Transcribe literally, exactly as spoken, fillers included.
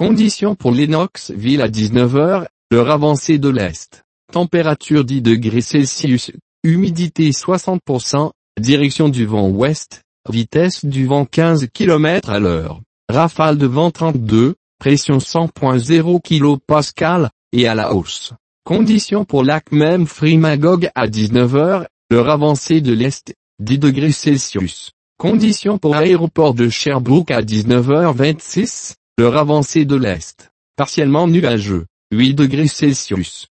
Conditions pour Lennoxville à dix-neuf heures, l'heure avancée de l'Est. Température dix degrés Celsius, humidité soixante pour cent, direction du vent ouest, vitesse du vent quinze kilomètres à l'heure, rafale de vent trente-deux, pression cent virgule zéro kilopascal, et à la hausse. Conditions pour lac Memphremagog Magog à dix-neuf heures, l'heure avancée de l'Est, dix degrés Celsius. Conditions pour aéroport de Sherbrooke à dix-neuf heures vingt-six, l'heure avancée de l'Est, partiellement nuageux, huit degrés Celsius.